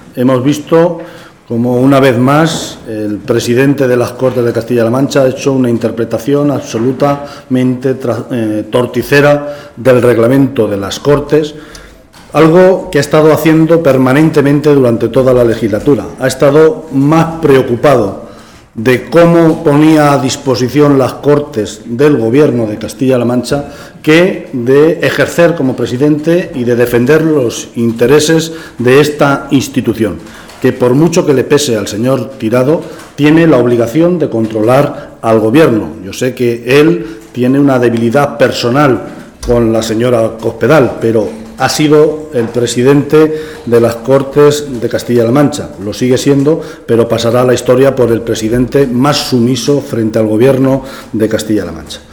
hemos visto como una vez más el presidente de las Cortes de Castilla-La Mancha ha hecho una interpretación absolutamente torticera del reglamento de las Cortes, algo que ha estado haciendo permanentemente durante toda la legislatura. Ha estado más preocupado de cómo ponía a disposición las Cortes del Gobierno de Castilla-La Mancha que de ejercer como presidente y de defender los intereses de esta institución, que por mucho que le pese al señor Tirado, tiene la obligación de controlar al Gobierno. Yo sé que él tiene una debilidad personal con la señora Cospedal, pero ha sido el presidente de las Cortes de Castilla-La Mancha, lo sigue siendo, pero pasará a la historia por el presidente más sumiso frente al Gobierno de Castilla-La Mancha.